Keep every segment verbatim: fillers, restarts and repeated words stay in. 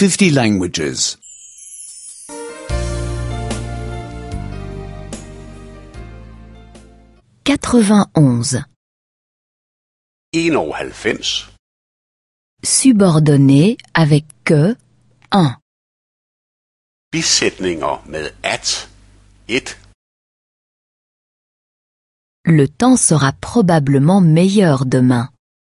fifty languages. quatre-vingt-onze. enoghalvfems. Subordonné avec que, un. Bisætninger med at, et. Le temps sera probablement meilleur demain.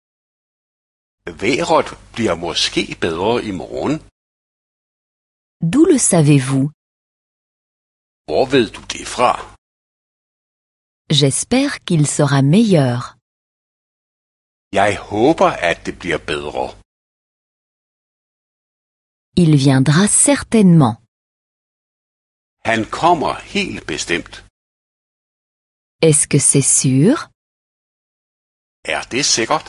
Vejret bliver måske bedre i morgen. D'où le savez-vous? Hvor ved du det fra? J'espère qu'il sera meilleur. Jeg håber, at det bliver bedre. Il viendra certainement. Han kommer helt bestemt. Est-ce que c'est sûr? Er det sikkert?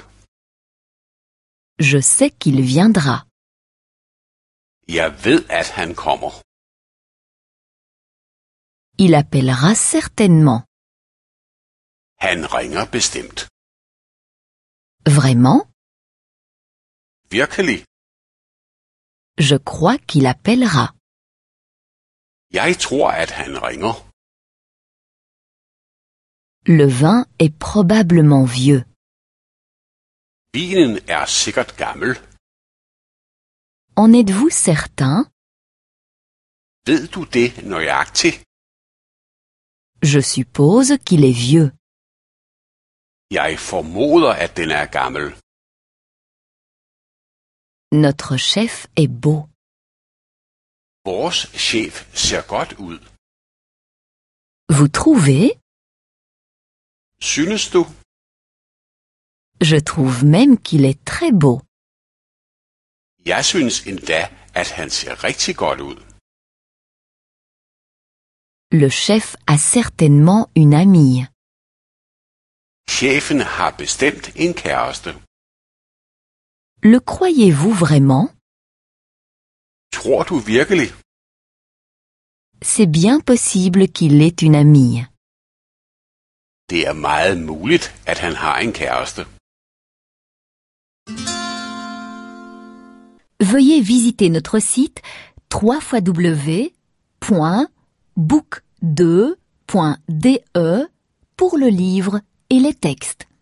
Je sais qu'il viendra. Jeg ved, at han kommer. Il appellera certainement. Han ringer bestemt. Vraiment? Virkelig? Je crois qu'il appellera. Jeg tror, at han ringer. Le vin est probablement vieux. Vinen er sikkert gammel. En êtes-vous certain? Ved du det nøjagtigt? Je suppose qu'il est vieux. Jeg formoder, at den er gammel. Notre chef est beau. Vores chef ser godt ud. Vous trouvez? Synes du? Je trouve même qu'il est très beau. Jeg synes endda, at han ser rigtig godt ud. Le chef a certainement une amie. Chefen har bestemt en kæreste. Le croyez-vous vraiment? Tror du virkelig? C'est bien possible qu'il ait une amie. Det er meget muligt, at han har en kæreste. Veuillez visiter notre site w w w point book deux point d e pour le livre et les textes.